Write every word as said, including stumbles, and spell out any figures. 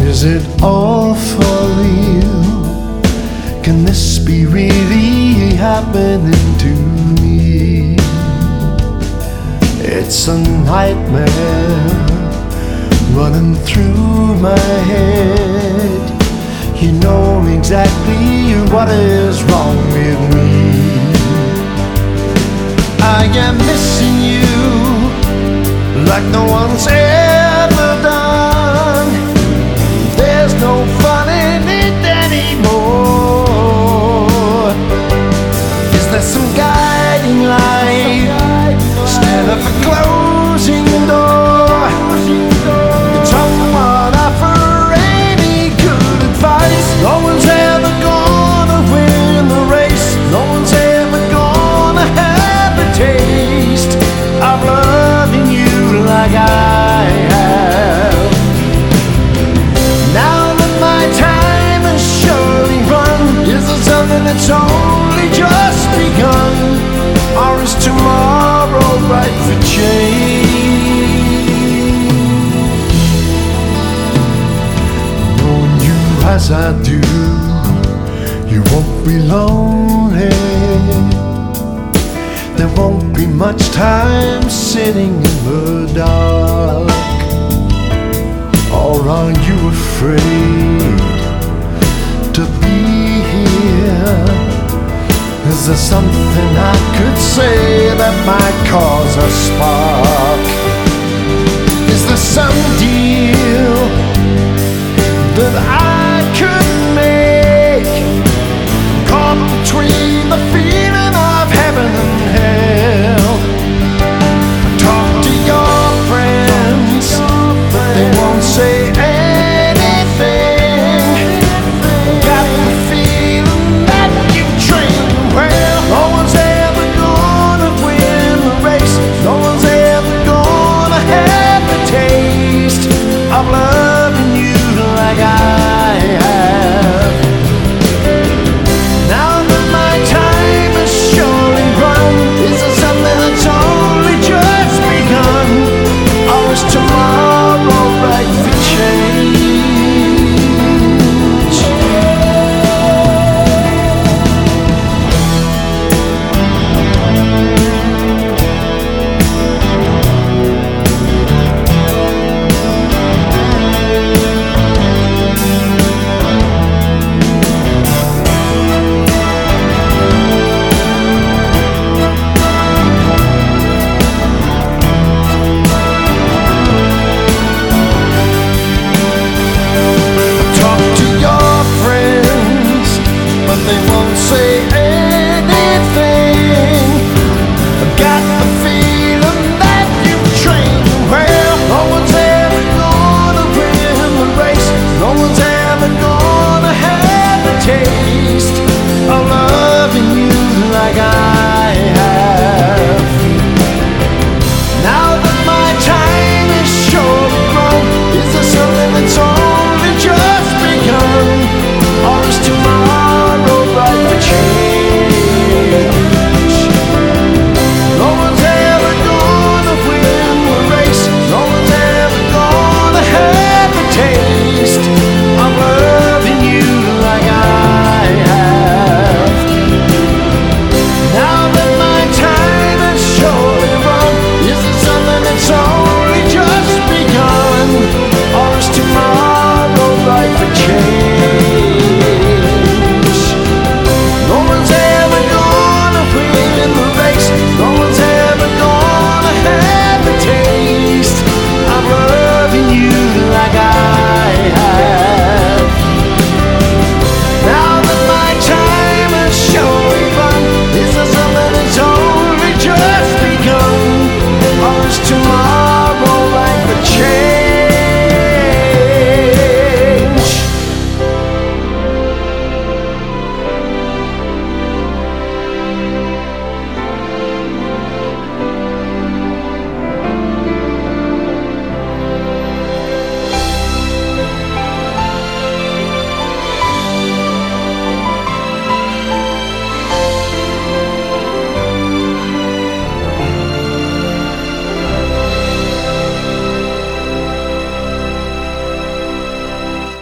Is it all for real? Can this be really happening to me? It's a nightmare running through my head. You know exactly what is wrong with me. I am missing you like no one's ever done. There's no fun in it anymore. Is there some guiding light instead of a closing door? Can someone offer any good advice? No one's ever gonna win the race. No one's ever gonna have a taste of loving you like I have. Now that my time has surely run, is it something that's only just begun? Or is tomorrow ripe for change? Knowing you as I do, you won't be lonely. There won't be much time sitting in the dark. Or are you afraid to be here? Is there something I could say that might cause a spark? Is there some deal that I could make, caught between the feeling of heaven and hell? Talk to your friends, but they won't say anything. Got the feeling that you trained well. No one's ever gonna win the race. No one's ever gonna have the taste of loving you like I